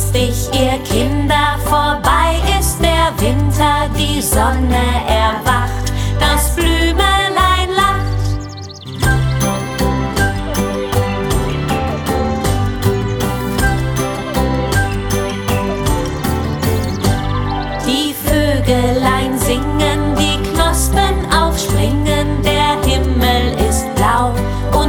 lustig, ihr Kinder, vorbei ist der Winter, die Sonne erwacht.